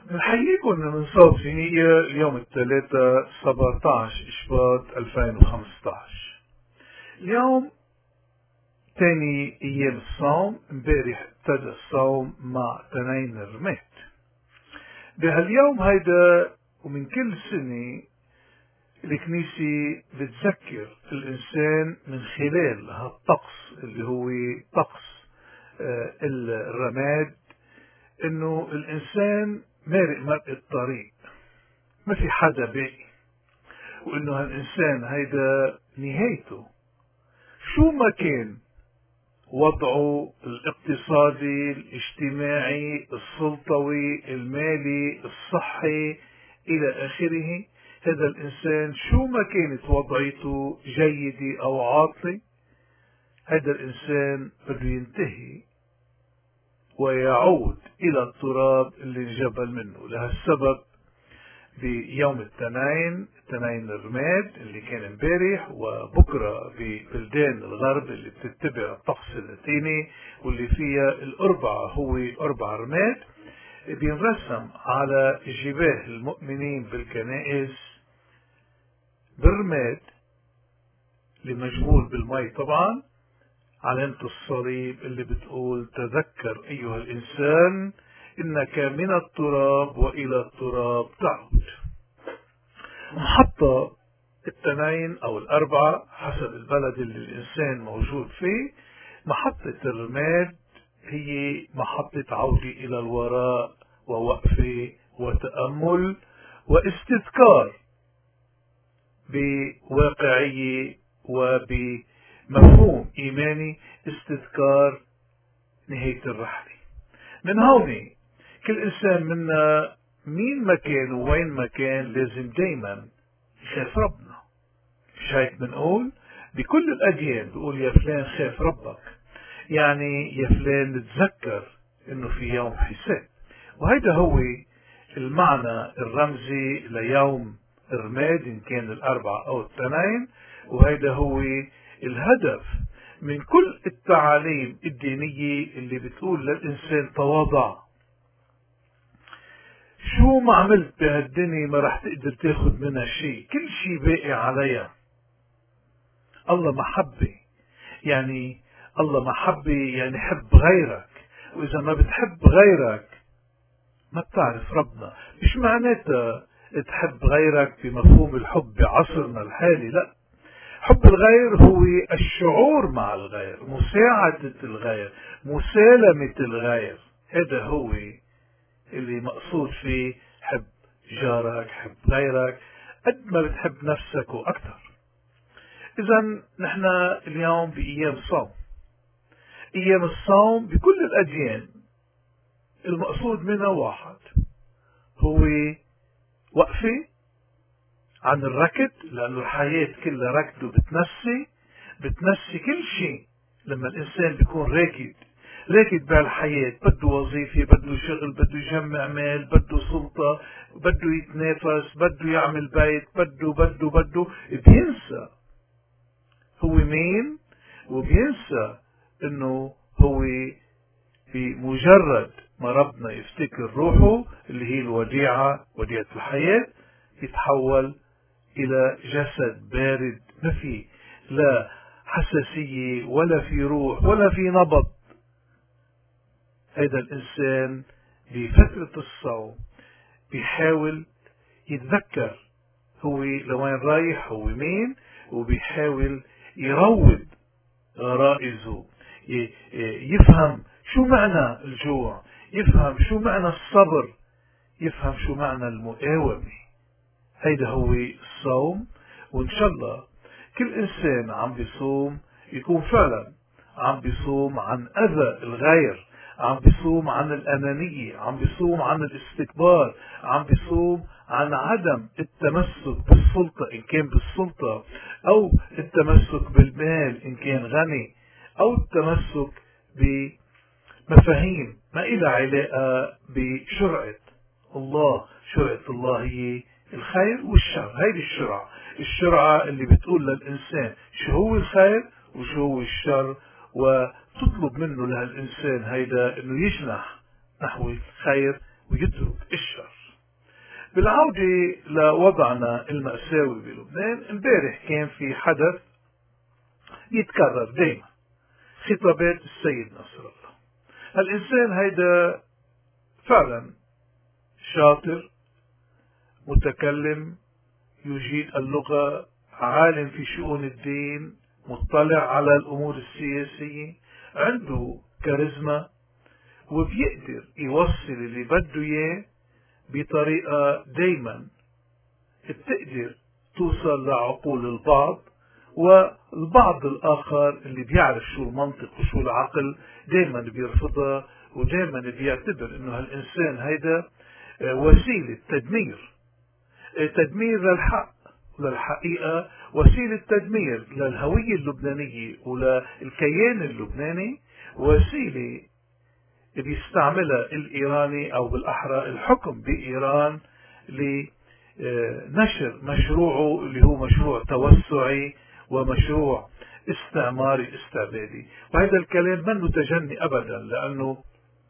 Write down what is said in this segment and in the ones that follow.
بنحييكم من صوت نية اليوم الثلاثاء 17 إشباط 2015. اليوم تاني أيام الصوم. امبارح ابتدى الصوم مع تنين الرماد. بهاليوم هيدا ومن كل سنة الكنيسة بتذكر الإنسان من خلال هالطقس اللي هو طقس الرماد، إنه الإنسان مارق مرق الطريق، ما في حدا باقي، وإنه هالإنسان هيدا نهايته شو ما كان وضعه الاقتصادي، الاجتماعي، السلطوي، المالي، الصحي إلى آخره. هذا الإنسان شو ما كانت وضعيته جيدة أو عاطلة، هذا الإنسان بده ينتهي ويعود إلى التراب اللي انجبل منه. لهالسبب بيوم التنين الرماد اللي كان امبارح وبكرة ببلدان الغرب اللي بتتبع الطقس اللاتيني واللي فيها الأربعة هو أربع رماد، بينرسم على جباه المؤمنين بالكنائس بالرماد اللي مجمول بالمي طبعا علامة الصليب اللي بتقول تذكر أيها الإنسان إنك من التراب وإلى التراب تعود. محطة التنين أو الأربعة حسب البلد اللي الإنسان موجود فيه، محطة الرماد هي محطة عودة إلى الوراء ووقفة وتأمل واستذكار بواقعية وبمفهوم إيماني، استذكار نهاية الرحلة. من هون كل إنسان منا مين ما كان ووين ما كان لازم دايما يخاف ربنا. مش هيك بنقول بكل الأديان؟ بقول يا فلان خاف ربك، يعني يا فلان تذكر إنه في يوم حساب. وهذا هو المعنى الرمزي ليوم الرماد إن كان الأربعة أو التنين، وهذا هو الهدف من كل التعاليم الدينية اللي بتقول للإنسان تواضع. شو ما عملت بهالدنيا ما رح تقدر تاخد منها شيء، كل شيء باقي عليها. الله محبة، يعني الله محبة يعني حب غيرك، وإذا ما بتحب غيرك ما بتعرف ربنا. مش معناتها تحب غيرك بمفهوم الحب بعصرنا الحالي، لا. حب الغير هو الشعور مع الغير، مساعدة الغير، مسالمة الغير. هذا هو اللي مقصود فيه حب جارك، حب غيرك قد ما بتحب نفسك وأكثر. إذا نحن اليوم بأيام صوم. أيام الصوم بكل الأديان المقصود منها واحد، هو وقفة عن الركض، لأنه الحياة كلها ركض بتنسي كل شيء. لما الإنسان بيكون راكد بهالحياة، بده وظيفة، بده شغل، بده يجمع مال، بده سلطة، بده يتنافس، بده يعمل بيت، بده بينسى هو مين، وبينسى انه هو بمجرد ما ربنا يفتكر روحه اللي هي الوديعة، وديعة الحياة، يتحول الى جسد بارد، ما فيه لا حساسية ولا في روح ولا في نبض. هذا الإنسان بفترة الصوم بيحاول يتذكر هو لوين رايح، هو مين، وبيحاول يروض غرائزه، يفهم شو معنى الجوع، يفهم شو معنى الصبر، يفهم شو معنى المقاومة. هيدا هو الصوم. وإن شاء الله كل إنسان عم بيصوم يكون فعلا عم بيصوم عن أذى الغير، عم بيصوم عن الأنانية، عم بيصوم عن الاستكبار، عم بيصوم عن عدم التمسك بالسلطة إن كان بالسلطة، أو التمسك بالمال إن كان غني، أو التمسك بمفاهيم ما إلها علاقة بشرعة الله. شرعة الله هي الخير والشر. هيدي الشرعة اللي بتقول للإنسان شو هو الخير وشو هو الشر، وتطلب منه لهالإنسان هيدا إنه يجنح نحو الخير ويترك الشر. بالعودة لوضعنا المأساوي بلبنان، امبارح كان في حدث يتكرر دائما، خطابات السيد نصر الله. هالإنسان هيدا فعلا شاطر، متكلم، يجيد اللغة، عالم في شؤون الدين، مطلع على الأمور السياسية، عنده كاريزما، وبيقدر يوصل اللي بده إياه بطريقة دايما بتقدر توصل لعقول البعض، والبعض الآخر اللي بيعرف شو المنطق وشو العقل دايما بيرفضها، ودايما بيعتبر انه هالإنسان هيدا وسيلة تدمير للحق وللحقيقة، وسيلة تدمير للهوية اللبنانية وللكيان اللبناني، وسيلة بيستعملها الإيراني أو بالأحرى الحكم بإيران لنشر مشروعه اللي هو مشروع توسعي ومشروع استعماري استعبادي. وهذا الكلام من متجني أبدا، لأنه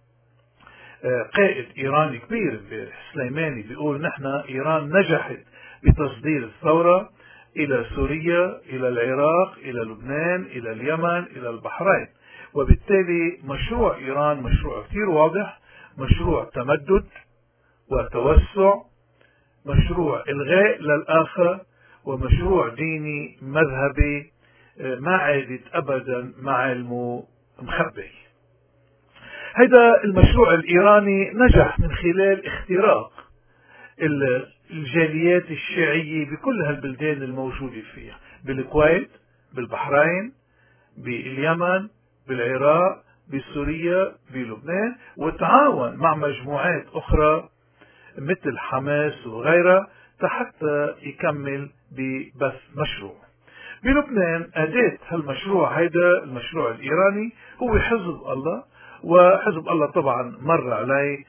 قائد إيراني كبير سليماني بيقول نحن إيران نجحت بتصدير الثورة إلى سوريا، إلى العراق، إلى لبنان، إلى اليمن، إلى البحرين. وبالتالي مشروع إيران مشروع كثير واضح، مشروع تمدد وتوسع، مشروع إلغاء للآخر، ومشروع ديني مذهبي ما عادت أبدا مع علمه مخبي. هذا المشروع الإيراني نجح من خلال اختراق الجاليات الشيعية بكل هالبلدان الموجودة فيها، بالكويت، بالبحرين، باليمن، بالعراق، بسوريا، بلبنان، وتعاون مع مجموعات أخرى مثل حماس وغيرها حتى يكمل ببث مشروع. بلبنان أداة هالمشروع هيدا المشروع الإيراني هو حزب الله، وحزب الله طبعا مر عليه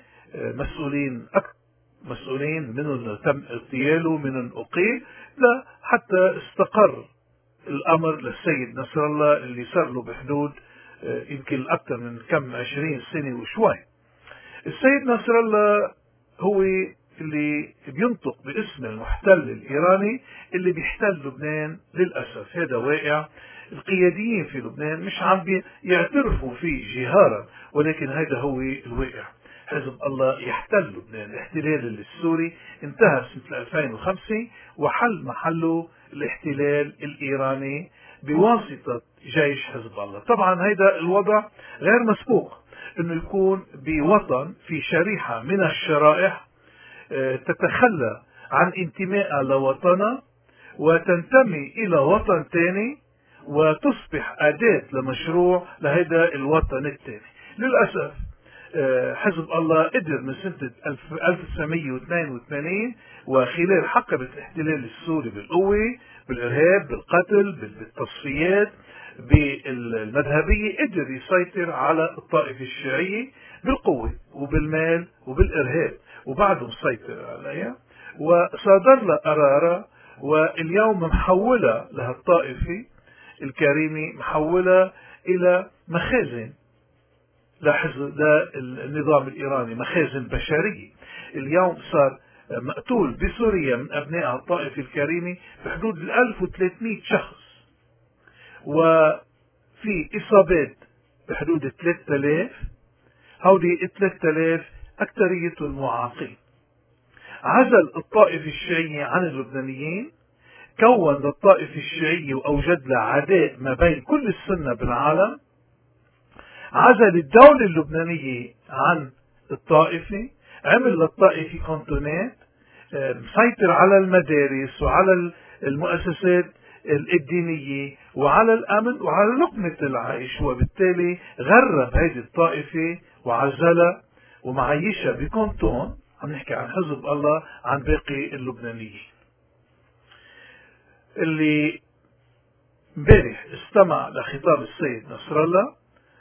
مسؤولين منهم تم اغتياله، منهم أقيل، حتى استقر الأمر للسيد نصر الله اللي صار له بحدود يمكن أكثر من 20 سنة وشوي. السيد نصر الله هو اللي بينطق باسم المحتل الإيراني اللي بيحتل لبنان. للأسف هذا واقع، القياديين في لبنان مش عم يعترفوا فيه جهارا، ولكن هذا هو الواقع. حزب الله يحتل لبنان. الاحتلال السوري انتهى سنة 2005 وحل محله الاحتلال الإيراني بواسطة جيش حزب الله. طبعا هذا الوضع غير مسبوق، انه يكون بوطن في شريحة من الشرائح تتخلى عن انتمائها لوطنها وتنتمي إلى وطن ثاني وتصبح أداة لمشروع لهذا الوطن الثاني. للأسف حزب الله قدر من سنة 1982 وخلال حقبة الاحتلال السوري بالقوة، بالإرهاب، بالقتل، بالتصفيات، بالمذهبية، قدر يسيطر على الطائفة الشيعية بالقوة وبالمال وبالإرهاب، وبعده مسيطر عليها وصادر لها قرارها. واليوم محولة لهالطائفة الكريمة، محولة إلى مخازن للنظام الإيراني، مخازن بشرية. اليوم صار مقتول بسوريا من أبناء الطائفة الكريمة بحدود 1300 شخص، وفي إصابات بحدود 3000. هودي 3000 أكثرية المعاقين. عزل الطائفة الشيعية عن اللبنانيين، كون للطائفة الشيعية وأوجد لها عداء ما بين كل السنة بالعالم. عزل الدولة اللبنانية عن الطائفة، عمل للطائفة كونتونات، مسيطر على المدارس وعلى المؤسسات الدينية وعلى الأمن وعلى لقمة العيش، وبالتالي غرب هذه الطائفة وعزلها ومعيشها بكونتون. عم نحكي عن حزب الله عن باقي اللبنانيين. اللي امبارح استمع لخطاب السيد نصر الله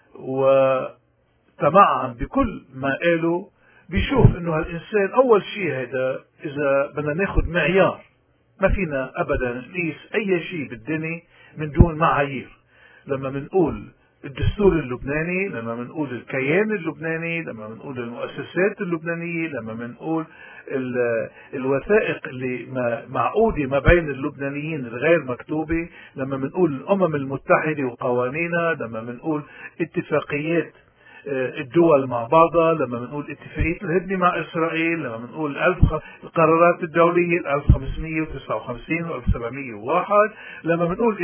وتمعن بكل ما قاله، بيشوف انه هالانسان اول شيء هذا اذا بدنا ناخذ معيار، ما فينا ابدا نقيس اي شيء بالدنيا من دون معايير. لما بنقول الدستور اللبناني، لما بنقول الكيان اللبناني، لما بنقول المؤسسات اللبنانية، لما بنقول الوثائق اللي معقودة ما بين اللبنانيين الغير مكتوبة، لما بنقول الأمم المتحدة وقوانينها، لما بنقول اتفاقيات الدول مع بعضها، لما بنقول اتفاقية الهدنة مع إسرائيل، لما بنقول القرارات الدولية 1559 و 1701، لما بنقول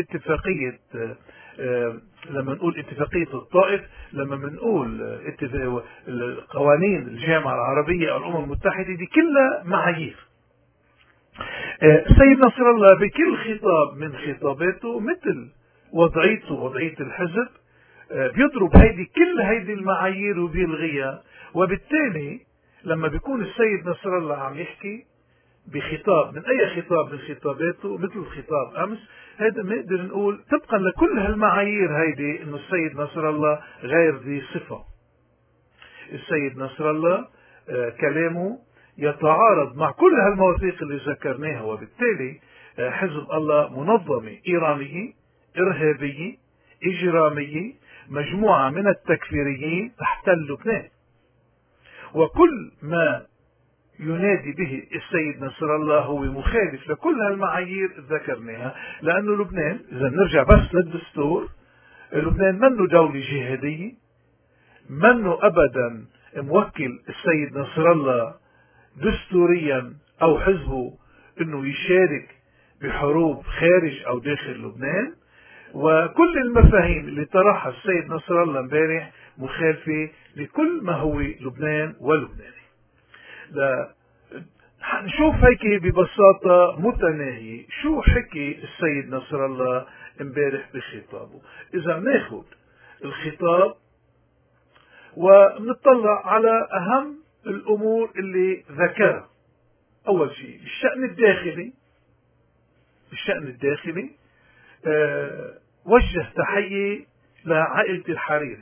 اتفاقية الطائف، لما بنقول قوانين الجامعة العربية أو الأمم المتحدة، دي كلها معايير. السيد نصر الله بكل خطاب من خطاباته مثل وضعيته وضعية الحزب بيضرب كل هيدي المعايير وبيلغيها. وبالتالي لما بيكون السيد نصر الله عم يحكي بخطاب من أي خطاب من خطاباته مثل خطاب أمس، هذا نقدر نقول طبقا لكل هالمعايير هيدي إنه السيد نصر الله غير ذي صفة. السيد نصر الله كلامه يتعارض مع كل هالمواثيق اللي ذكرناها، وبالتالي حزب الله منظمة إيرانية إرهابية إجرامية، مجموعة من التكفيريين تحتل لبنان. وكل ما ينادي به السيد نصر الله هو مخالف لكل هالمعايير ذكرناها، لأنه لبنان إذا نرجع بس للدستور، لبنان منه دولة جهادية، منه أبدا موكل السيد نصر الله دستوريا أو حزبه أنه يشارك بحروب خارج أو داخل لبنان. وكل المفاهيم اللي طرحها السيد نصر الله امبارح مخالفة لكل ما هو لبنان ولبناني. نشوف هيك ببساطة متناهية شو حكي السيد نصر الله امبارح بخطابه. إذا ناخد الخطاب ونطلع على أهم الأمور اللي ذكرها. أول شيء بالشأن الداخلي وجه تحية لعائلة الحريري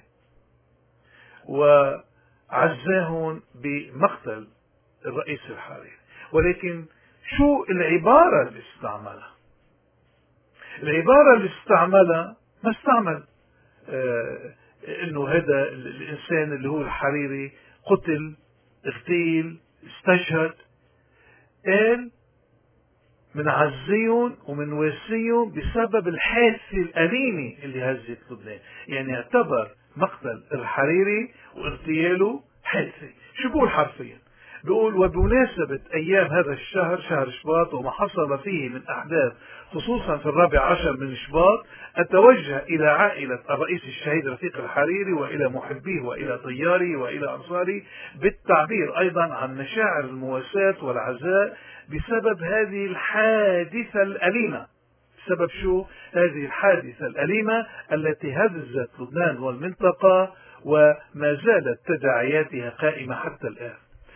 وعزاهم بمقتل الرئيس الحريري. ولكن شو العبارة اللي استعملها؟ العبارة اللي استعملها ما استعمل انه هذا الانسان اللي هو الحريري قتل اغتيل استشهد، قال من عزيهم ومن واسيهم بسبب الحادثة الأليمة اللي هزت لبنان. يعني اعتبر مقتل الحريري واغتياله حادثة. شو بقول حرفيا؟ بيقول وبمناسبة أيام هذا الشهر شهر شباط وما حصل فيه من أحداث خصوصا في 14 من شباط، أتوجه إلى عائلة الرئيس الشهيد رفيق الحريري وإلى محبيه وإلى طياري وإلى أنصاري بالتعبير أيضا عن مشاعر المواساة والعزاء بسبب هذه الحادثة الأليمة. بسبب شو هذه الحادثة الأليمة التي هزت لبنان والمنطقة وما زالت تداعياتها قائمة حتى الآن.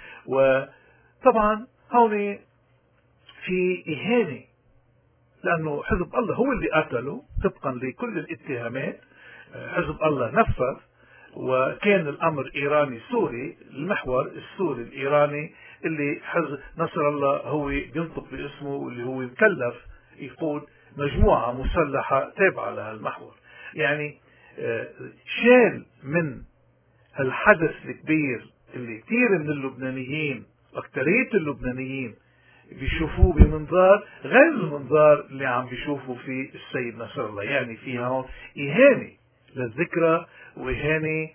وطبعا هون في إهانة، لأنه حزب الله هو اللي قتله طبقا لكل الاتهامات. حزب الله نفذ، وكان الأمر إيراني سوري، المحور السوري الإيراني اللي حزب نصر الله هو بينطق باسمه، واللي هو مكلف يقود مجموعة مسلحة تابعة لها المحور. يعني شال من الحدث الكبير اللي كثير من اللبنانيين واكثرية اللبنانيين بيشوفوه بمنظار غير المنظار اللي عم بيشوفوا فيه السيد نصر الله. يعني فيها هون إهانة للذكرى وإهانة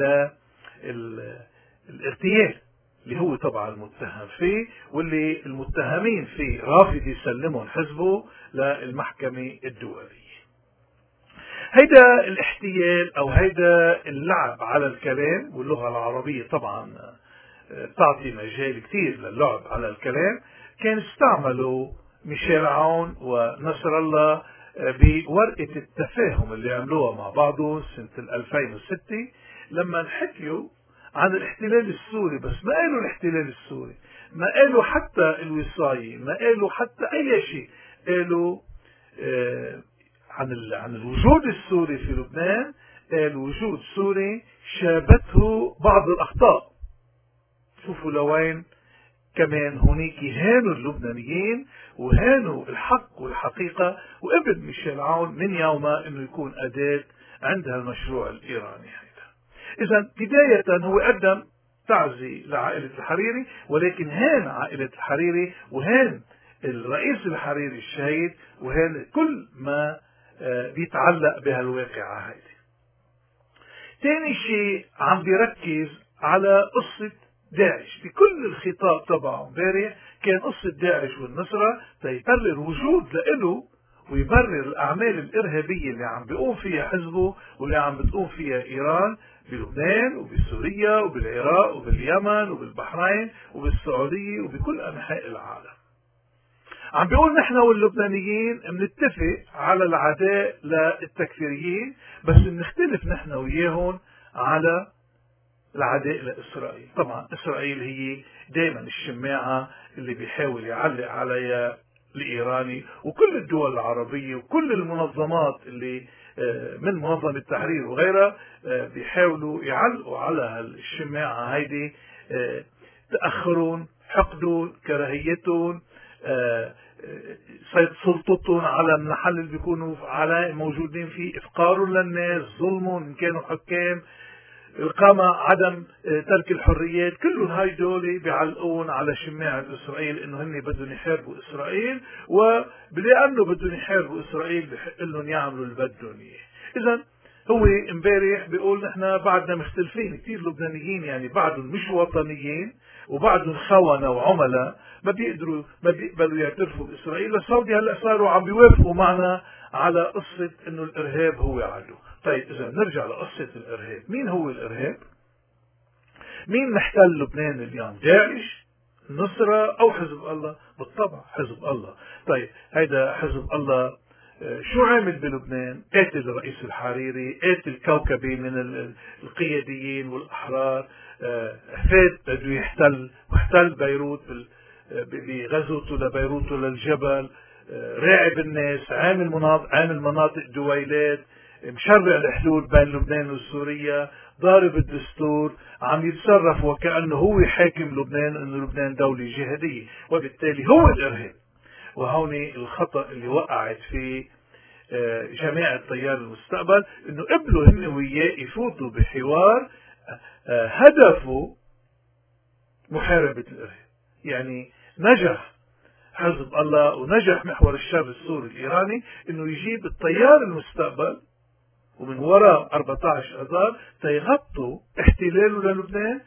للاغتيال اللي هو طبعا المتهم فيه، واللي المتهمين فيه رافض يسلمهم حزبه للمحكمة الدولية. هيدا الاحتيال او هيدا اللعب على الكلام، واللغة العربية طبعا تعطي مجال كثير للعب على الكلام، كان استعملوا ميشيل عون ونصر الله بورقة التفاهم اللي عملوها مع بعضهم سنة 2006 لما حكيوا عن الاحتلال السوري. بس ما قالوا الاحتلال السوري، ما قالوا حتى الوصاية، ما قالوا حتى اي شيء. قالوا عن الوجود السوري في لبنان، قال وجود سوري شابته بعض الأخطاء. شوفوا لوين كمان هناك هانوا اللبنانيين وهانوا الحق والحقيقة، وقبل ميشيل عون من يومها انه يكون أداة عند المشروع الإيراني هذا. إذا بداية هو قدم تعزي لعائلة الحريري، ولكن هان عائلة الحريري وهان الرئيس الحريري الشهيد وهان كل ما بيتعلق بهالواقعة هذه. ثاني شيء عم بيركز على قصة داعش بكل الخطاب تبعه امبارح، كان قصة داعش والنصرة تيبرر وجود له ويبرر الأعمال الإرهابية اللي عم بيقوم فيها حزبه واللي عم بتقوم فيها إيران بلبنان وبسوريا وبالعراق وباليمن وبالبحرين وبالسعودية وبكل أنحاء العالم. عم بيقول نحن واللبنانيين بنتفق على العداء للتكفيريين، بس بنختلف نحن وياهم على العداء لإسرائيل. طبعا إسرائيل هي دائما الشماعة اللي بيحاول يعلق عليها الإيراني، وكل الدول العربية وكل المنظمات اللي من منظمة التحرير وغيرها بيحاولوا يعلقوا على الشماعة هيدي، تأخرون، حقدون، كراهيتهم، سلطتهم على المحل اللي بيكونوا على موجودين فيه، إفقارهم للناس، ظلمهم إن كانوا حكام، القمع، عدم ترك الحريات، كلهم هاي بيعلقون على شماعة إسرائيل إنه هن بدهم يحاربوا إسرائيل، ولأنه بدهم يحاربوا إسرائيل بحق لهم يعملوا اللي بدهم إياه. إذا هو امبارح بيقول نحن بعدنا مختلفين كثير لبنانيين، يعني بعضهم مش وطنيين وبعضهم خونة وعملاء ما بيقبلوا يعترفوا بإسرائيل. السعودي هلا صاروا عم بيوافقوا معنا على قصة إنه الإرهاب هو عدو. طيب إذا نرجع لقصة الإرهاب، مين هو الإرهاب؟ مين محتل لبنان اليوم؟ داعش، النصرة، أو حزب الله؟ بالطبع حزب الله. طيب هيدا حزب الله شو عامل بلبنان؟ قاتل الرئيس الحريري، قاتل كوكبي من القياديين والأحرار، فات بده يحتل واحتل بيروت بغزوته لبيروت وللجبل، راعب الناس، عامل مناطق دويلات، مشرع الحدود بين لبنان وسوريا، ضارب الدستور، عم يتصرف وكأنه هو حاكم لبنان، انه لبنان دولة جهادية، وبالتالي هو الإرهاب. وهون الخطأ اللي وقعت فيه جماعة تيار المستقبل، انه قبلوا هن وياه يفوتوا بحوار هدفه محاربة الإرهاب. يعني نجح حزب الله ونجح محور الشر السوري الإيراني انه يجيب التيار المستقبل ومن وراء 14 اذار تيغطوا احتلاله للبنان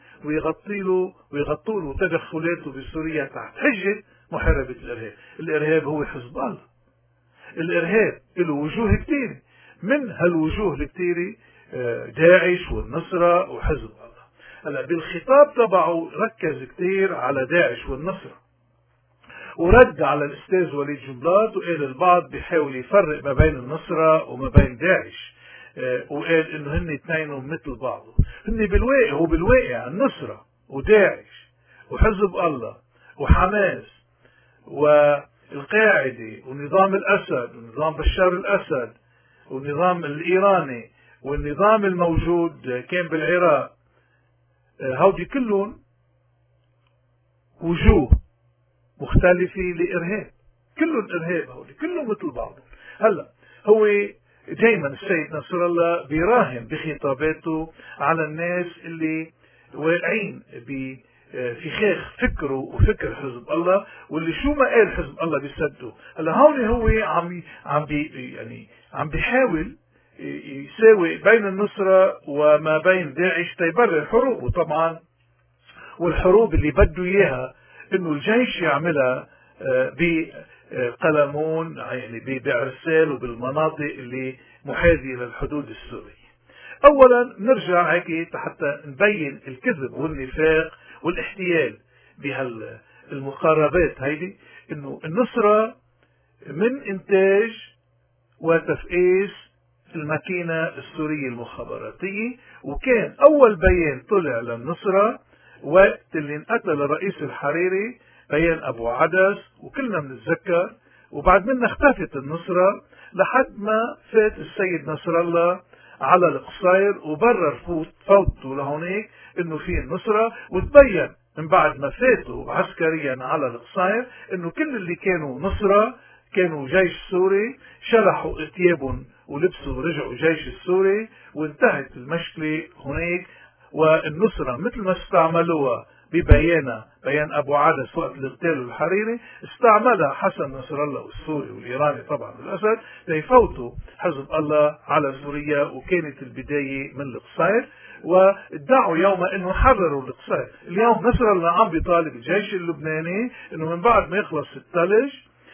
ويغطوا له تدخلاته بسوريا تحت حجة محاربة الإرهاب. الإرهاب هو حزب الله. الإرهاب له وجوه كثيرة، من هالوجوه الكثيرة داعش والنصرة وحزب الله. هلا بالخطاب تبعه ركز كثير على داعش والنصرة، ورد على الأستاذ وليد جنبلاط وقال البعض بيحاول يفرق ما بين النصرة وما بين داعش، وقال انه هن اثنينهم مثل بعض. هن بالواقع النصرة وداعش وحزب الله وحماس والقاعدة ونظام الأسد ونظام بشار الأسد والنظام الإيراني والنظام الموجود كان بالعراق، هودي كلهم وجوه مختلفة لإرهاب، كلهم إرهاب، هودي كلهم مثل بعض. هلا هو دايما السيد نصر الله بيراهن بخطاباته على الناس اللي واقعين في خاخ فكره وفكر حزب الله، واللي شو ما قال حزب الله بيصدقوا. هلا هون هو عم بيحاول يساوي بين النصرة وما بين داعش تيبرر حروبه طبعا، والحروب اللي بده اياها انه الجيش يعملها بقلمون، يعني بعرسال وبالمناطق اللي محاذية للحدود السورية. اولا نرجع هيك حتى نبين الكذب والنفاق والاحتيال بهالمقاربات هيدي، انه النصرة من انتاج وتفقيس الماكينة السورية المخابراتية، وكان اول بيان طلع للنصرة وقت اللي انقتل الرئيس الحريري، بيان ابو عدس وكلنا بنتذكر، وبعد منا اختفت النصرة لحد ما فات السيد نصر الله على القصير وبرر فوته لهونيك انه في النصرة، وتبين من بعد ما فاتوا عسكريا على القصير انه كل اللي كانوا نصرة كانوا جيش سوري شلحوا ثيابهم ولبسوا ورجعوا الجيش السوري، وانتهت المشكلة هناك. والنصرة مثل ما استعملوها بيان أبو عدس وقت الاغتيال الحريري، استعملها حسن نصر الله والسوري والإيراني طبعا بالأسد ليفوتوا حزب الله على سوريا. وكانت البداية من القصير، وادعوا يوما انه حرروا القصير. اليوم نصر الله عم بيطالب الجيش اللبناني انه من بعد ما يخلص الثلج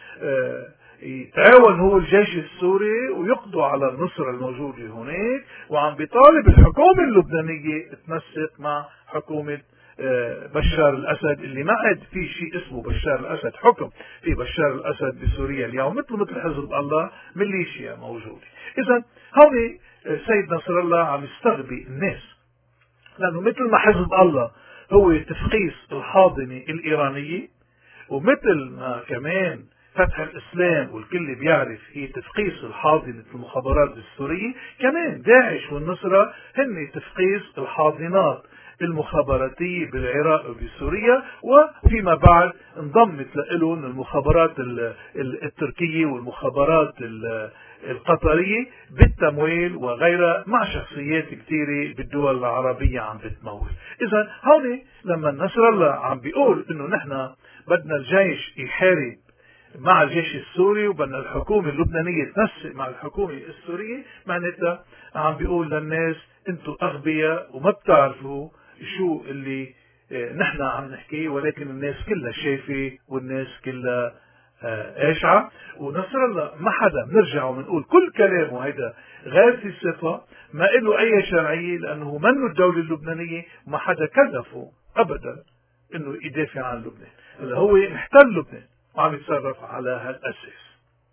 يتعاون هو الجيش السوري ويقضوا على النصرة الموجودة هناك، وعم بيطالب الحكومة اللبنانية تنسق مع حكومة بشار الأسد، اللي ما عاد في شيء اسمه بشار الأسد حكم، في بشار الأسد بسوريا اليوم مثل حزب الله ميليشيا موجودة. إذا هون سيد نصر الله عم يستغبي الناس، لأنه مثل ما حزب الله هو تفقيس الحاضنة الإيرانية، ومثل ما كمان فتح الإسلام والكل بيعرف هي تفقيس الحاضنة المخابرات السورية، كمان داعش والنصرة هن تفقيس الحاضنات المخابراتية بالعراق وبسوريا، وفيما بعد انضمت لهم المخابرات التركية والمخابرات القطرية بالتمويل وغيرها، مع شخصيات كثيرة بالدول العربية عم بتمول. إذا هون لما نصر الله عم بيقول إنه نحن بدنا الجيش يحارب مع الجيش السوري وبدنا الحكومة اللبنانية تنسق مع الحكومة السورية، معناتها عم بيقول للناس انتم أغبياء وما بتعرفوا شو اللي نحن عم نحكيه، ولكن الناس كلها شايفة والناس كلها قاشعة. ونصر الله ما حدا بنرجع وبنقول كل كلامه هيدا غير في الصفة، ما له أي شرعية، لأنه منه الدولة اللبنانية وما حدا كلفه أبدا إنه يدافع عن لبنان، اللي هو محتل لبنان وعم يتصرف على هالأساس.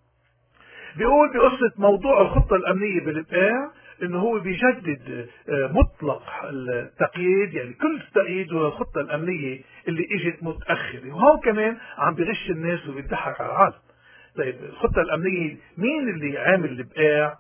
بيقول بقصة موضوع الخطة الأمنية بالإبقاع إنه هو بيجدد مطلق التقييد، يعني كل التقييد هو الخطة الأمنية اللي إجت متأخرة، وهو كمان عم بغش الناس وبيضحك على العالم. طيب الخطة الأمنية مين اللي عامل الإبقاع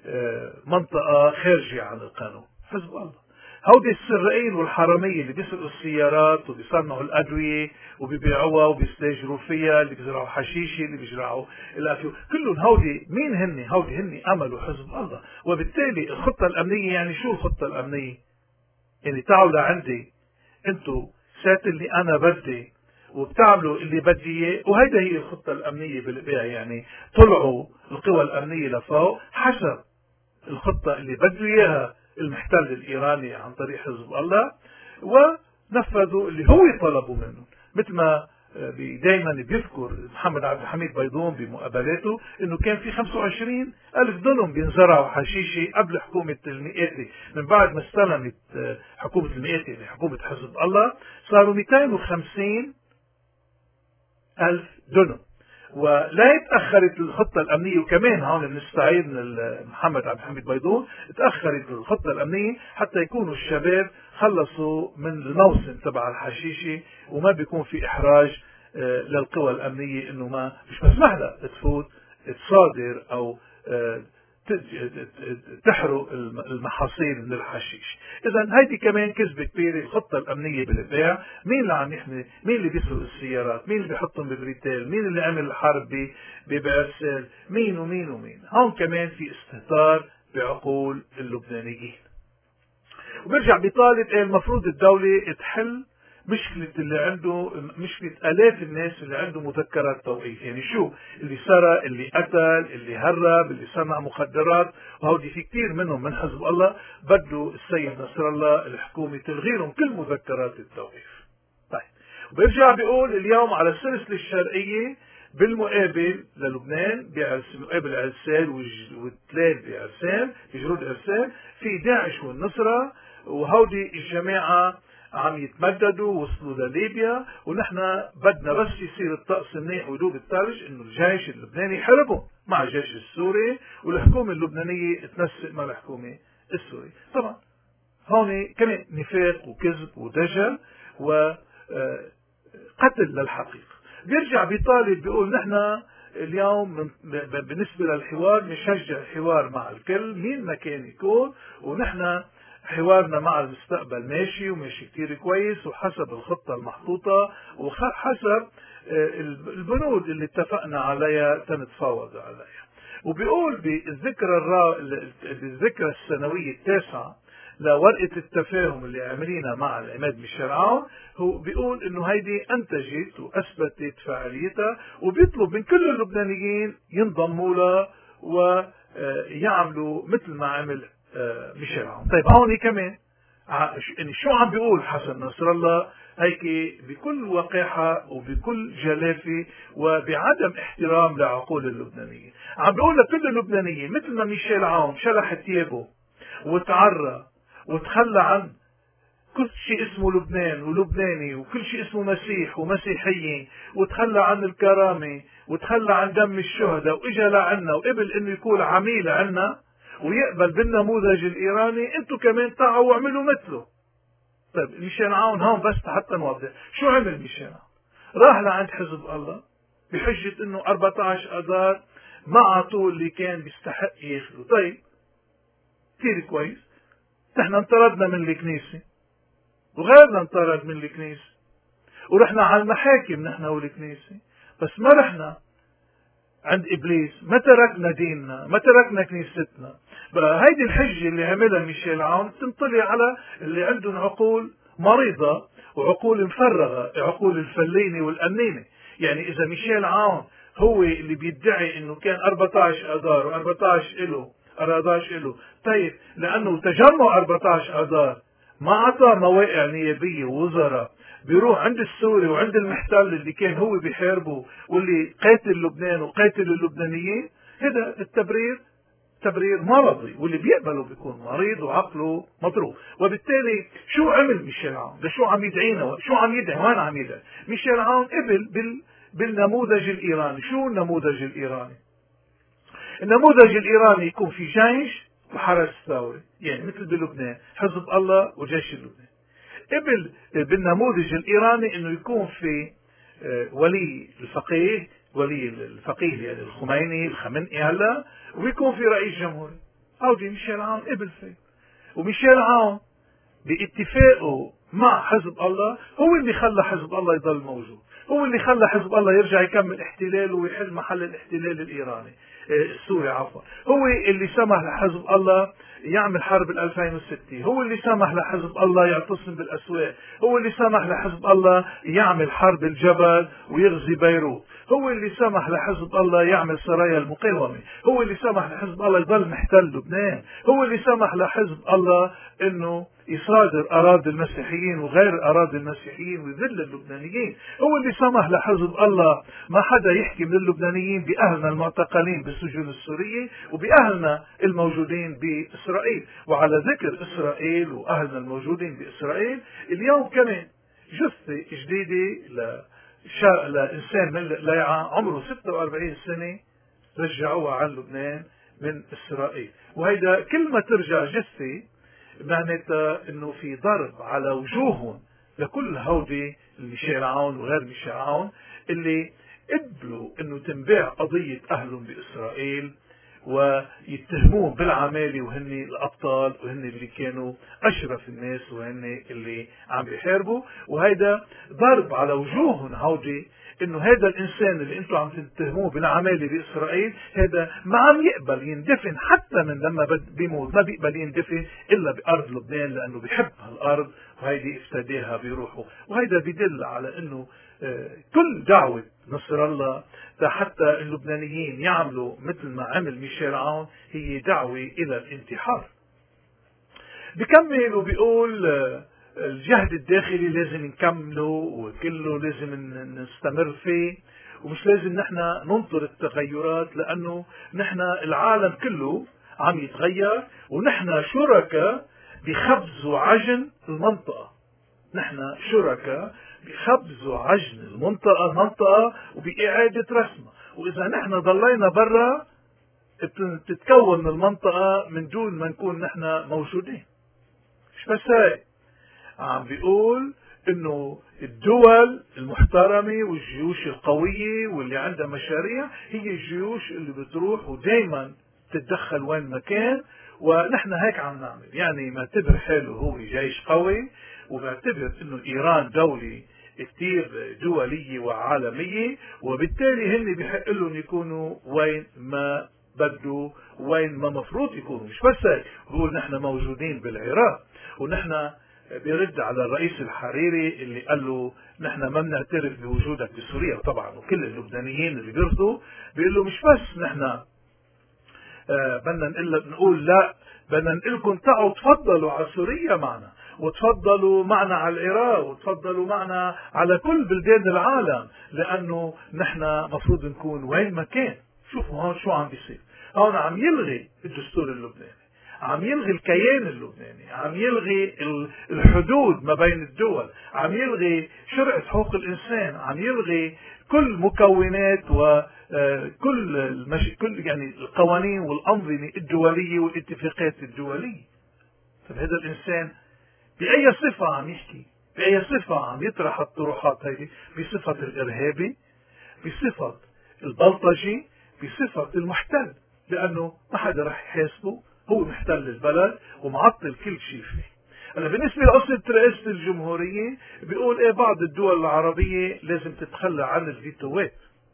منطقة خارجة عن القانون؟ حزب الله. هودي السرقين والحرامية اللي بيسرقوا السيارات وبيصنعوا الأدوية وبيبيعوها وبيستاجروا فيها، اللي بيزرعوا حشيشة، اللي بيزرعوا الأكل، كلهم هودي مين هن؟ هودي هن عملوا حزب الله. وبالتالي الخطة الأمنية، يعني شو الخطة الأمنية؟ يعني تعالوا لعندي انتوا سات اللي أنا بدي وبتعملوا اللي بدي اياه، وهيدا هي الخطة الأمنية بالبيع. يعني طلعوا القوى الأمنية لفوق حسب الخطة اللي بده اياها المحتل الإيراني عن طريق حزب الله، ونفذوا اللي هو طلبوا منه. مثل ما دائما بيذكر محمد عبد الحميد بيضون بمقابلاته انه كان في 25,000 دنم بينزرعوا حشيشة قبل حكومة المئاتي. من بعد ما استلمت حكومة المئاتي يعني حكومة حزب الله صاروا 250,000 دنم. ولا تأخرت الخطة الأمنية، وكمان هون بنستعيد من محمد عبد الحميد بيضون، تأخرت الخطة الأمنية حتى يكونوا الشباب خلصوا من الموسم تبع الحشيشة وما بيكون في إحراج للقوى الأمنية إنه ما مش مسمح لها تفوت تصادر أو تحرق المحاصيل من الحشيش. اذا هيدي كمان كذبه كبيره. الخطه الامنيه بالبيع، مين اللي عم يحمي؟ مين اللي بيسرق السيارات؟ مين اللي بيحطهم ببريتيل؟ مين اللي عمل الحرب ببرسل؟ مين ومين ومين؟ هون كمان في استهتار بعقول اللبنانيين. وبرجع بيطالب المفروض الدوله تحل مشكلة اللي عنده، مشكلة آلاف الناس اللي عنده مذكرات توقيف. يعني شو اللي سرق، اللي قتل، اللي هرب، اللي صنع مخدرات، وهودي في كتير منهم من حزب الله بده السيد نصر الله الحكومة تلغي لهم كل مذكرات التوقيف. طيب وبيرجع بيقول اليوم على السلسلة الشرقية بالمقابل للبنان مقابل عرسال والتلال بعرسال بجرود عرسال في داعش والنصرة، وهودي الجماعة عم يتمددوا وصلوا لليبيا، ونحن بدنا بس يصير الطقس منيح ويدوب الثلج انه الجيش اللبناني يحاربهم مع الجيش السوري، والحكومة اللبنانية تنسق مع الحكومة السورية. طبعا هون كمان نفاق وكذب ودجل وقتل للحقيقة. بيرجع بيطالب بيقول نحن اليوم بالنسبة للحوار بنشجع الحوار مع الكل مين ما كان يكون، ونحن حوارنا مع المستقبل ماشي وماشي كتير كويس وحسب الخطة المحطوطة وحسب البنود اللي اتفقنا عليها تنتفاوض عليها. وبيقول بالذكرى السنوية التاسعة لورقة التفاهم اللي عملينا مع العماد ميشيل عون، هو بيقول انه هيدي انتجت واثبتت فعاليتها، وبيطلب من كل اللبنانيين ينضموا لها ويعملوا مثل ما عمل ميشيل عون. طيب هون كمان يعني شو عم بيقول حسن نصر الله هيك بكل وقاحة وبكل جلافة وبعدم احترام لعقول اللبنانيين؟ عم بيقول لكل اللبنانيين مثل ما ميشيل عون شلح ثيابه وتعرى وتخلى عن كل شيء اسمه لبنان ولبناني وكل شيء اسمه مسيح ومسيحيين، وتخلى عن الكرامة وتخلى عن دم الشهداء، واجا لعنا وقبل انه يكون عميل عنا ويقبل بالنموذج الايراني، انتم كمان تعوا واعملوا مثله. طيب ميشيل عون هون بس حتى نوضح شو عمل ميشيل عون. راح لعند حزب الله بحجة انه 14 اذار ما عطوه اللي كان بيستحق ياخذه. طيب كثير كويس، نحن انطردنا من الكنيسة وغيرنا انطرد من الكنيسة ورحنا على المحاكم نحن والكنيسة، بس ما رحنا عند إبليس، ما تركنا ديننا، ما تركنا كنيستنا. بقى هيدي الحجة اللي عملها ميشيل عون تنطلع على اللي عندهم عقول مريضة وعقول مفرغة، عقول الفلينة والأنينة. يعني إذا ميشيل عون هو اللي بيدعي إنه كان 14 أذار و14 إله 14 إله، طيب لأنه تجمع 14 أذار ما أعطى مواقع نيابية ووزراء بيروح عند السوري وعند المحتل اللي كان هو بيحاربه واللي قاتل لبنان وقاتل اللبنانيين، هذا التبرير تبرير مرضي، واللي بيقبله بيكون مريض وعقله مضروب. وبالتالي شو عمل ميشيل عون؟ شو عم يدعينا؟ شو عم يدعي؟ وين عم يدعي؟ ميشيل عون قبل بالنموذج الإيراني. شو النموذج الإيراني؟ النموذج الإيراني يكون في جيش وحرس ثوري، يعني مثل بلبنان حزب الله وجيش اللبنان. قبل بالنموذج الإيراني انه يكون في ولي الفقيه يعني الخميني الخمنئي هلا، ويكون في رئيس جمهوري. هودي ميشيل عون قبل فيه، وميشيل عون باتفاقه مع حزب الله هو اللي خلى حزب الله يضل موجود، هو اللي خلى حزب الله يرجع يكمل احتلاله ويحل محل الاحتلال الإيراني السوري عفوا، هو اللي سمح لحزب الله يعمل حرب 2006، هو اللي سمح لحزب الله يعتصم بالأسواق، هو اللي سمح لحزب الله يعمل حرب الجبل ويغزي بيروت، هو اللي سمح لحزب الله يعمل سرايا المقاومة، هو اللي سمح لحزب الله يضل محتل لبنان، هو اللي سمح لحزب الله انه يصادر اراضي المسيحيين وغير اراضي المسيحيين ويذل اللبنانيين، هو اللي سمح لحزب الله ما حدا يحكي من اللبنانيين باهلنا المعتقلين بالسجون السورية وباهلنا الموجودين باسرائيل. وعلى ذكر اسرائيل واهلنا الموجودين باسرائيل، اليوم كمان جثة جديدة لإنسان من ليعة عمره 46 سنة رجعوها عن لبنان من إسرائيل. وهيدا كل ما ترجع جثة معناتها انه في ضرب على وجوههم لكل هودي ميشيل عون وغير ميشيل عون اللي قبلوا انه تنباع قضية اهلهم باسرائيل ويتهموهم بالعمالة وهن الابطال وهن اللي كانوا اشرف الناس وهن اللي عم بيحاربوا. وهيدا ضرب على وجوههم هودي انه هذا الانسان اللي انتم عم تتهموه بالعمالة باسرائيل هذا ما عم يقبل يندفن، حتى من لما بيموت ما بيقبل يندفن الا بارض لبنان لانه بيحب هالارض وهيدي افتداها بروحه. وهيدا بيدل على انه كل دعوة نصر الله حتى اللبنانيين يعملوا مثل ما عمل ميشيل عون هي دعوة الى الانتحار. بكمل وبيقول الجهد الداخلي لازم نكمله وكله لازم نستمر فيه، ومش لازم نحن ننطر التغيرات لأنه نحن العالم كله عم يتغير ونحن شركاء بخبز وعجن المنطقة. نحن شركاء بخبز وعجن المنطقة وبإعادة رسمها. وإذا نحن ضلينا برا بتتكون المنطقة من دون ما نكون نحن موجودين. مش بس هيك، عم بيقول انه الدول المحترمة والجيوش القوية واللي عندها مشاريع هي الجيوش اللي بتروح ودايما تتدخل وين ما كان، ونحن هيك عم نعمل. يعني معتبر حاله هو جيش قوي ومعتبر انه ايران دولة كتير دولية وعالمية، وبالتالي هن بحق لهم يكونوا وين ما بده وين ما مفروض يكونوا. مش بس هيك، بقول نحن موجودين بالعراق، ونحن بيرد على الرئيس الحريري اللي قال له نحن ما بنعترف بوجودك بسوريا. طبعا وكل اللبنانيين اللي بيرضوا بيقول له مش بس نحن بدنا نقول لا، بدنا نقول لكم تعوا تفضلوا على سوريا معنا، وتفضلوا معنا على العراق، وتفضلوا معنا على كل بلدان العالم، لأنه نحن مفروض نكون وين ما كان. شوفوا هون شو عم بيصير. هون عم يلغي الدستور اللبناني، عم يلغي الكيان اللبناني، عم يلغي الحدود ما بين الدول، عم يلغي شرعة حقوق الإنسان، عم يلغي كل مكونات كل يعني القوانين والأنظمة الدولية والاتفاقات الدولية. طيب هذا الإنسان بأي صفة عم يحكي؟ بأي صفة عم يطرح الطروحات هذه؟ بصفة الإرهابي، بصفة البلطجي، بصفة المحتل، لأنه ما حدا رح يحاسبه، هو محتل البلد ومعطل كل شيء فيه. هلا بالنسبة لقصة رئاسة الجمهورية بيقول ايه بعض الدول العربية لازم تتخلى عن الفيتوات،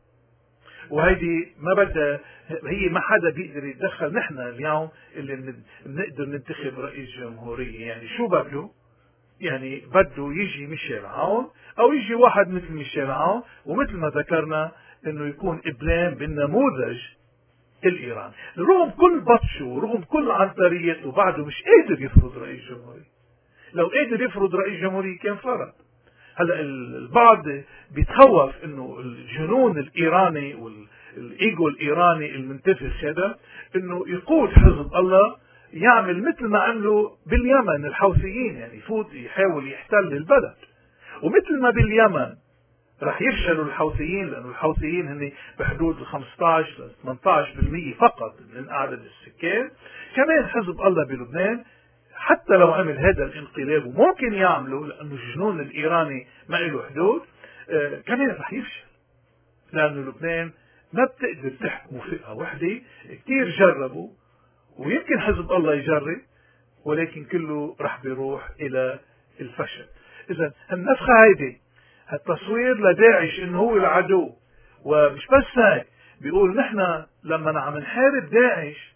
وهيدي ما بدها، هي ما حدا بيقدر يتدخل. نحن اليوم اللي بنقدر ننتخب رئيس جمهورية، يعني شو بده؟ يعني بده يجي ميشيل عون او يجي واحد مثل ميشيل عون، ومثل ما ذكرنا انه يكون ابلام بالنموذج الايراني. رغم كل بطشه ورغم كل عنتريته بعده مش قادر يفرض رئيس جمهورية. لو قادر يفرض رئيس جمهورية كان فرض. هلا البعض بيتخوف انه الجنون الايراني والايجو الايراني المنتفخ هذا انه يقود حزب الله يعمل مثل ما عملوا باليمن الحوثيين، يعني يفوت يحاول يحتل البلد. ومثل ما باليمن راح يفشلوا الحوثيين، لأنه الحوثيين هن بحدود 15 ل 18% فقط من عدد السكان. كمان حزب الله بلبنان حتى لو عمل هذا الانقلاب، وممكن يعمله لأنه الجنون الإيراني ما له حدود، كمان راح يفشل، لأنه لبنان ما بتقدر تحكمه فئة وحدة. كتير جربوا، ويمكن حزب الله يجرب، ولكن كله راح بيروح إلى الفشل. إذا النفخة هيدي، التصوير لداعش انه هو العدو، ومش بس هيك، بيقول نحن لما عم نحارب داعش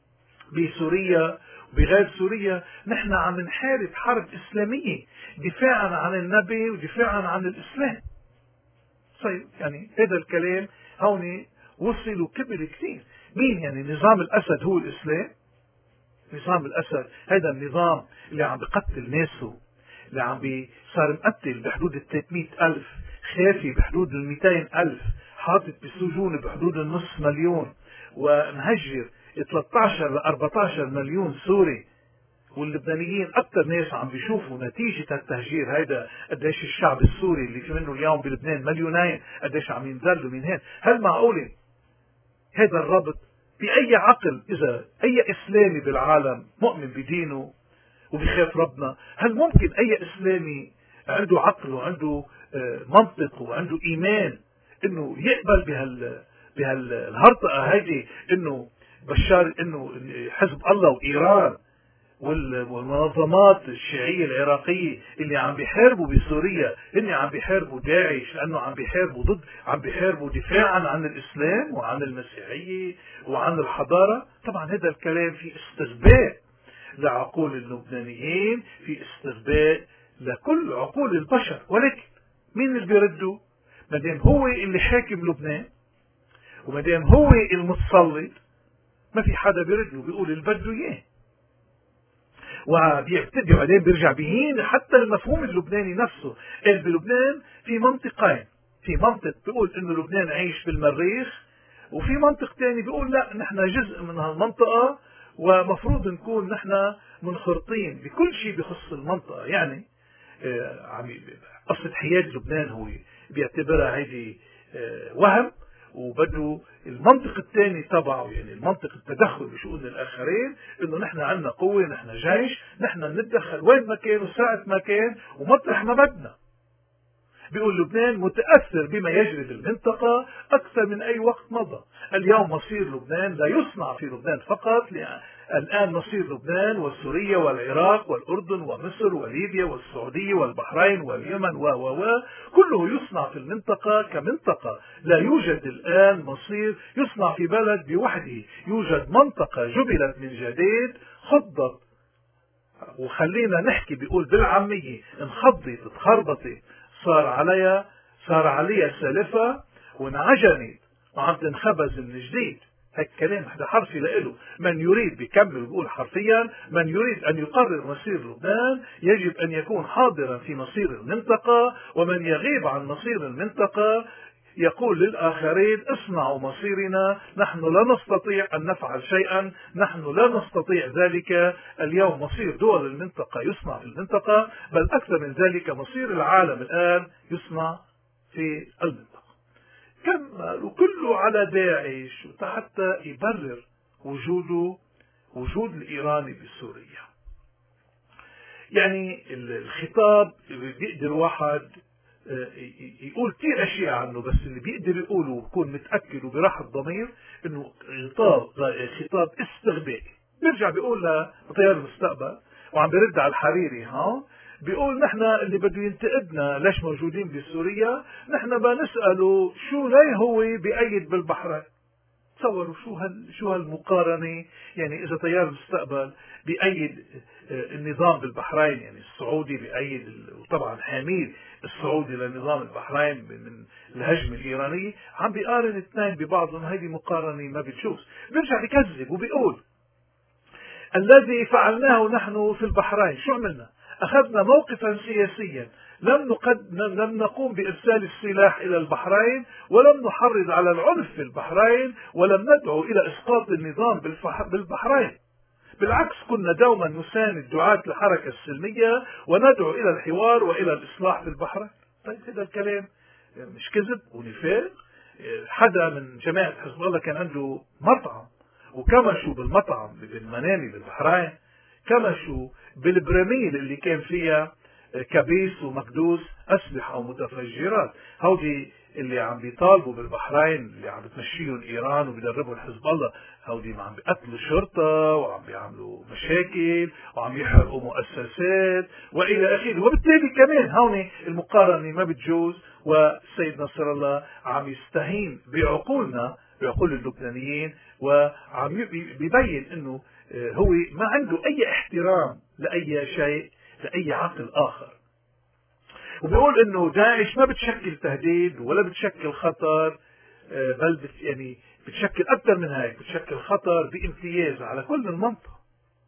بسوريا وبغير سوريا نحن عم نحارب حرب إسلامية دفاعا عن النبي ودفاعا عن الإسلام. طيب يعني هذا الكلام هون وصل وكبر كثير. مين يعني نظام الأسد هو الإسلام؟ نظام الأسد هذا النظام اللي عم بقتل ناسه، اللي عم صار مقتل بحدود 300,000، خافي بحدود 200,000، حاطط بسجون بحدود النصف مليون، ومهجر 13 ل 14 مليون سوري. واللبنانيين أكثر ناس عم بيشوفوا نتيجة التهجير هيدا، قديش الشعب السوري اللي في منه اليوم بلبنان مليونين قديش عم ينزلوا من هين. هل معقولة هذا الربط بأي عقل؟ إذا أي إسلامي بالعالم مؤمن بدينه وبيخاف ربنا، هل ممكن أي إسلامي عنده عقل وعنده منطق وعنده إيمان إنه يقبل بهالهرطقة هذه، إنه بشار، إنه حزب الله وإيران والمنظمات الشيعية العراقية اللي عم بيحاربوا بسوريا هن عم بيحاربوا داعش، لأنه عم بيحاربوا دفاعا عن الإسلام وعن المسيحية وعن الحضارة؟ طبعا هذا الكلام في استغباء لعقول اللبنانيين، في استغباء لكل عقول البشر. ولكن مين اللي بيردوا؟ مادام هو اللي حاكم لبنان، ومادام هو المتسلط، ما في حدا بيرده، بيقول اللي بده اياه، وبيبتدي بعدين بيرجع بيهين حتى المفهوم اللبناني نفسه. قال بلبنان في منطقين، في منطق بيقول انه لبنان عايش بالمريخ، وفي منطق تاني بيقول لا نحن جزء من هالمنطقة ومفروض نكون نحن منخرطين بكل شيء بخص المنطقة. يعني قصة حياة لبنان هو بيعتبرها هيدي وهم، وبده المنطق الثاني تبعه، يعني المنطق التدخل بشؤون الآخرين، انه نحن عندنا قوة، نحن جيش، نحن نتدخل وين ما كان وساعة ما كان ومطرح ما بدنا. بيقول لبنان متأثر بما يجري بالمنطقة أكثر من أي وقت مضى. اليوم مصير لبنان لا يصنع في لبنان فقط الآن مصير لبنان وسوريا والعراق والأردن ومصر وليبيا والسعودية والبحرين واليمن كله يصنع في المنطقة كمنطقة. لا يوجد الآن مصير يصنع في بلد بوحده، يوجد منطقة جبلت من جديد، خضت، وخلينا نحكي بيقول بالعامية انخضت اتخربطت، صار عليها سلفة وانعجنت وعم تنخبز من جديد. هيك كلام هذا حرفي لإله. من يريد بيكمل بيقول حرفيا: من يريد أن يقرر مصير لبنان يجب أن يكون حاضرا في مصير المنطقة، ومن يغيب عن مصير المنطقة يقول للآخرين: اصنعوا مصيرنا، نحن لا نستطيع أن نفعل شيئا، نحن لا نستطيع ذلك. اليوم مصير دول المنطقة يصنع في المنطقة، بل أكثر من ذلك مصير العالم الآن يصنع في المنطقة. كمل كله على داعش حتى يبرر وجود الإيراني بسوريا. يعني الخطاب بيقدر واحد يقول كثير أشياء عنه، بس اللي بيقدر يقوله وبكون متأكد وبراحة الضمير إنه خطاب استغبائي. بيرجع بيقول لتيار المستقبل وعم بيرد على الحريري، بيقول: نحن اللي بده ينتقدنا ليش موجودين بسوريا، نحن بنسأله شو ليه هو بيأيد بالبحرين. تصوروا شو هالمقارنة. يعني إذا تيار المستقبل بيأيد النظام بالبحرين، يعني السعودي بيأيد وطبعا حاميل السعودي لنظام البحرين من الهجمة الإيرانية، عم بيقارن اثنين ببعضهم. هذه مقارنة ما بتجوز. بيرجع بيكذب وبيقول: الذي فعلناه نحن في البحرين شو عملنا؟ أخذنا موقفا سياسيا، لم نقوم بإرسال السلاح إلى البحرين، ولم نحرض على العنف في البحرين، ولم ندعو إلى إسقاط النظام بالبحرين. بالعكس، كنا دوما نساند دعاة الحركة السلمية وندعو إلى الحوار وإلى الإصلاح في البحرين. طيب هذا الكلام مش كذب ونفاق؟ حدا من جماعة حزب الله كان عنده مطعم وكمشوا بالمطعم بالمنامي بالبحرين، كمشوا بالبراميل اللي كان فيها كبيس ومكدوس أسلحة ومتفجرات. هودي اللي عم بيطالبوا بالبحرين اللي عم بتمشيهم إيران وبيدربوا الحزب الله، هودي ما عم بيقتلوا شرطة وعم بيعملوا مشاكل وعم يحرقوا مؤسسات وإلى آخره. وبالتالي كمان هون المقارنة ما بتجوز، والسيد نصر الله عم يستهين بعقولنا، بعقول اللبنانيين، وعم بيبين انه هو ما عنده اي احترام لاي شيء، لاي عقل اخر. وبيقول انه داعش ما بتشكل تهديد ولا بتشكل خطر، بل يعني بتشكل اكثر من هيك، بتشكل خطر بامتياز على كل المنطقة.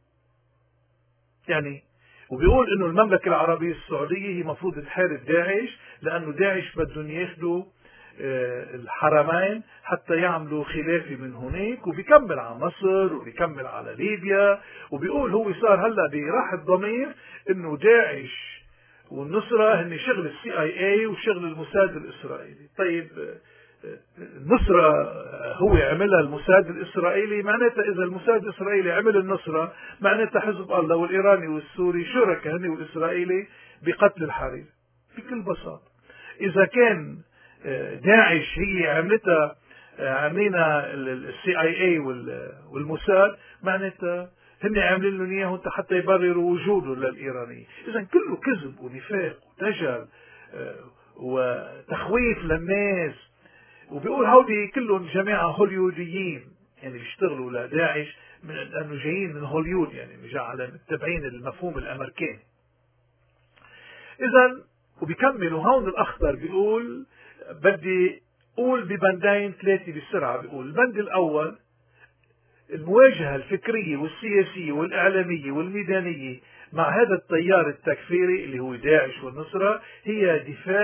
يعني وبيقول انه المملكة العربية السعودية هي مفروض تحارب داعش، لانه داعش بدهم ياخذوا الحرمين حتى يعملوا خلافة من هناك، وبيكمل على مصر وبيكمل على ليبيا. وبيقول هو صار هلا براحة ضمير انه داعش والنصرة هن شغل CIA وشغل الموساد الإسرائيلي. طيب النصرة هو عملها الموساد الإسرائيلي، معناتها إذا الموساد الإسرائيلي عمل النصرة معناتها حزب الله والإيراني والسوري شركاء هن والإسرائيلي بقتل الحريري بكل بساطة. إذا كان داعش هي عملتها عاملينها CIA والموساد، معناتها هن عاملين لهم اياه حتى يبرروا وجوده للإيرانيين. إذا كله كذب ونفاق ودجل وتخويف للناس. وبيقول هودي كلهم جماعة هوليوديين، يعني بيشتغلوا لداعش لأنه جايين من هوليود، يعني متبعين المفهوم الأمريكاني. إذا وبيكملوا هون الأخضر بيقول بدي أقول ببندين ثلاثة بسرعة. بيقول البند الأول: المواجهة الفكرية والسياسية والإعلامية والميدانية مع هذا التيار التكفيري اللي هو داعش والنصرة هي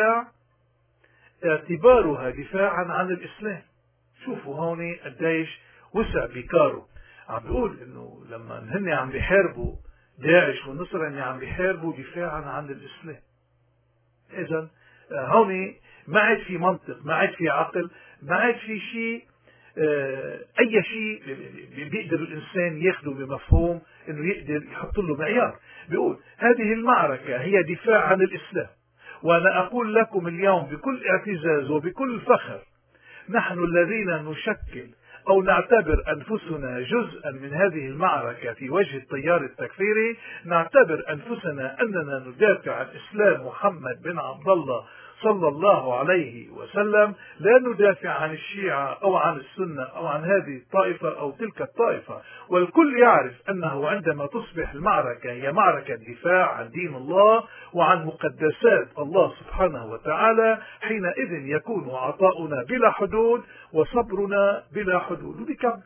اعتبارها دفاعا عن الإسلام. شوفوا هون قديش وسع بيكاره. عم بيقول انه لما هن عم بيحاربوا داعش والنصرة هن عم بيحاربوا دفاعا عن الإسلام. إذن هون ما عاد في منطق، ما عاد في عقل، ما عاد في شيء، أي شيء بيقدر الإنسان ياخده بمفهوم إنه يقدر يحط له معيار. بيقول هذه المعركة هي دفاع عن الإسلام، وأنا أقول لكم اليوم بكل اعتزاز وبكل فخر: نحن الذين نشكل أو نعتبر أنفسنا جزءا من هذه المعركة في وجه التيار التكفيري، نعتبر أنفسنا أننا ندافع عن إسلام محمد بن عبد الله صلى الله عليه وسلم، لا ندافع عن الشيعة أو عن السنة أو عن هذه الطائفة أو تلك الطائفة. والكل يعرف أنه عندما تصبح المعركة هي معركة دفاع عن دين الله وعن مقدسات الله سبحانه وتعالى، حينئذ يكون عطاؤنا بلا حدود وصبرنا بلا حدود. وبكمل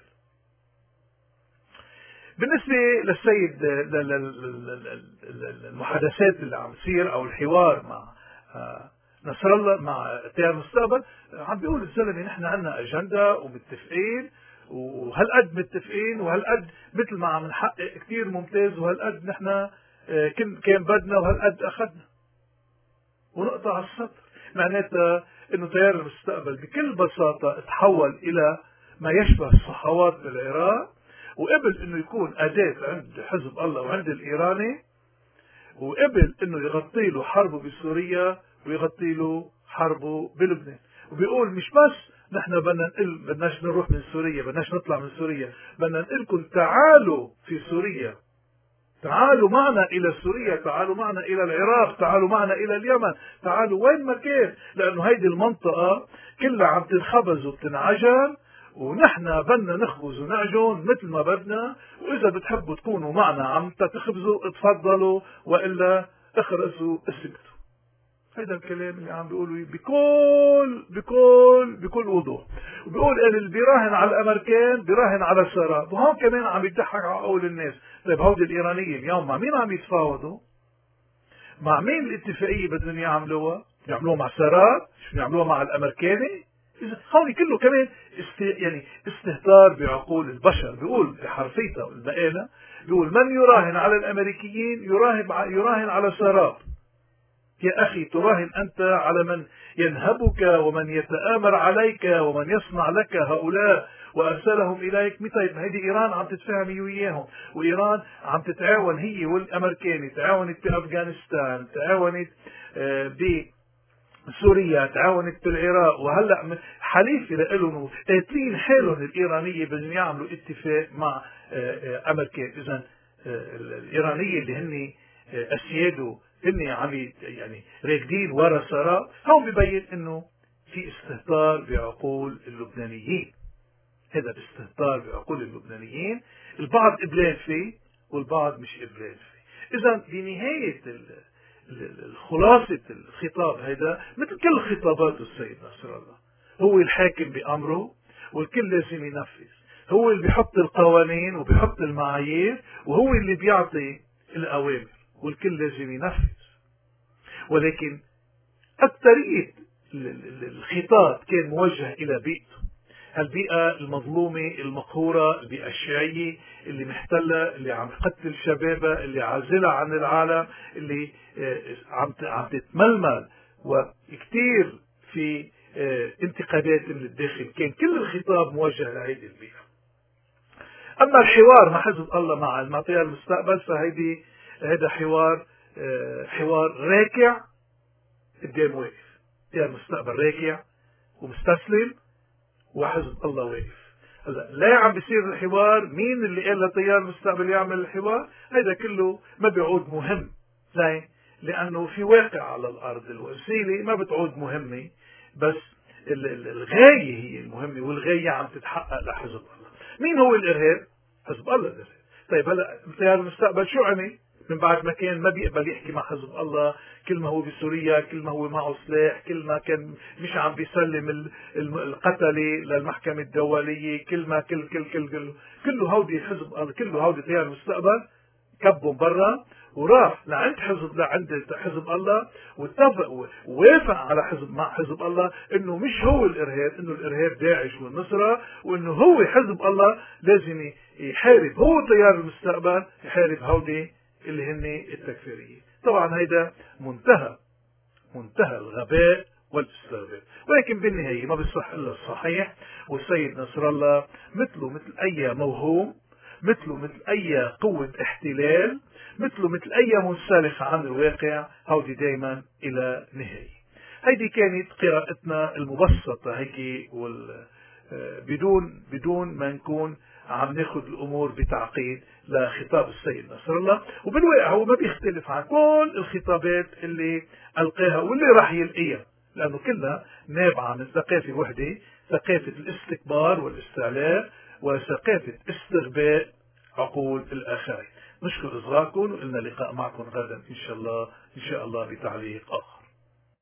بالنسبة للسيد المحادثات اللي عم تصير أو الحوار مع نصر الله مع تيار المستقبل، عم بيقول الزلمة نحن عندنا أجندة ومتفقين، وهالقد متفقين، وهالقد مثل ما عم نحقق كثير ممتاز، وهالقد نحن كان بدنا وهالقد أخذنا، ونقطع السطر. معناتها إنه تيار المستقبل بكل بساطة تحول إلى ما يشبه الصحوات بالعراق، وقبل إنه يكون أداة عند حزب الله وعند الإيراني، وقبل إنه يغطي له حربه بسوريا ويغطي له حربه بلبنان. وبيقول مش بس نحن بدناش نروح من سوريا، بدناش نطلع من سوريا، بدنا نقلكم تعالوا في سوريا، تعالوا معنا إلى سوريا، تعالوا معنا إلى العراق، تعالوا معنا إلى اليمن، تعالوا وين ما كان، لأنه هيدي المنطقة كلها عم تنخبز وبتنعجن، ونحن بدنا نخبز ونعجن مثل ما بدنا، وإذا بتحبوا تكونوا معنا عم تخبزوا اتفضلوا، وإلا اخرسوا اسكتوا. هذا الكلام اللي عم بيقولوا بكل وضوح. وبيقول اللي بيراهن على الامريكان بيراهن على السراب، وهون كمان عم يضحك على عقول الناس. طيب هودي الايرانيه اليوم مع مين عم يتفاوضوا؟ مع مين الاتفاقيه بدهم يعملوها؟ يعملوها مع سراب؟ شو يعملوها مع الامريكاني؟ اذا هون كله كمان يعني استهتار بعقول البشر. بيقول بحرفيته المقاله، بيقول من يراهن على الامريكيين يراهن على سراب. يا أخي تراهن أنت على من ينهبك ومن يتآمر عليك ومن يصنع لك هؤلاء وأرسلهم إليك. طيب هذه إيران عم تتفاهم وياهم، وإيران عم تتعاون هي والأمريكاني، تعاونت بأفغانستان، تعاونت بسوريا، تعاونت بالعراق، وهلأ حليف لهم قاتلين حالهم الإيرانية بدهم يعملوا اتفاق مع أمريكان. إذن الإيرانية اللي هن أسياده هن عم يعني راكدين ورا سراب. هون ببين انه في استهتار بعقول اللبنانيين، هذا الاستهتار بعقول اللبنانيين، البعض قبلان فيه والبعض مش قبلان فيه. اذا بنهاية خلاصة الخطاب هذا مثل كل خطابات السيد نصر الله، هو الحاكم بأمره والكل لازم ينفذ، هو اللي بيحط القوانين وبيحط المعايير، وهو اللي بيعطي الأوامر والكل لازم ينفذ. ولكن أكثرية الخطاب كان موجه إلى بيئته، البيئة المظلومة المقهورة، البيئة الشيعية اللي محتلة، اللي عم تقتل شبابها، اللي عازلة عن العالم، اللي عم تتململ، وكثير في انتقادات من الداخل. كان كل الخطاب موجه لهذه البيئة. أما الحوار مع حزب الله مع تيار المستقبل، هذا حوار راكع قدام واقف. تيار المستقبل راكع ومستسلم، وحزب الله واقف. هلا لا عم بيصير الحوار. مين اللي قال لتيار المستقبل يعمل الحوار؟ هذا كله ما بيعود مهم، زين، لأنه في واقع على الأرض. الوسيلة ما بتعود مهمة، بس الغاية هي المهمة، والغاية عم تتحقق لحزب الله. مين هو الإرهاب؟ حزب الله الإرهاب. طيب هلا تيار المستقبل شو عمل؟ من بعد ما كان ما بيقبل يحكي مع حزب الله، كل ما هو بسوريا، كل ما هو معه سلاح، كل ما كان مش عم بيسلم القتلة للمحكمة الدولية، كل ما كله هودي حزب الله، كله هودي تيار المستقبل كبهم برا، وراح لعند حزب الله، واتفق ووافق على مع حزب الله انه مش هو الارهاب، انه الارهاب داعش والنصرة، وانه هو حزب الله لازم يحارب، هو تيار المستقبل يحارب هودي اللي هن التكفيرية. طبعا هيدا منتهى الغباء والاستغباء. ولكن بالنهاية ما بيصح الا الصحيح. والسيد نصر الله مثل اي موهوم، مثل اي قوة احتلال، مثل اي منسلخ عن الواقع، هودي دايما الى نهاية. هيدي كانت قراءتنا المبسطة هيك بدون ما نكون عم ناخذ الامور بتعقيد لخطاب السيد نصر الله. وبالواقع هو ما بيختلف عن كل الخطابات اللي القاها واللي راح يلقيها، لانه كلها نابعه من ثقافه وحده، ثقافه الاستكبار والاستعلاء وثقافه استغباء عقول الاخرين. نشكر اصغائكم، وإلنا لقاء معكم غدا ان شاء الله بتعليق اخر.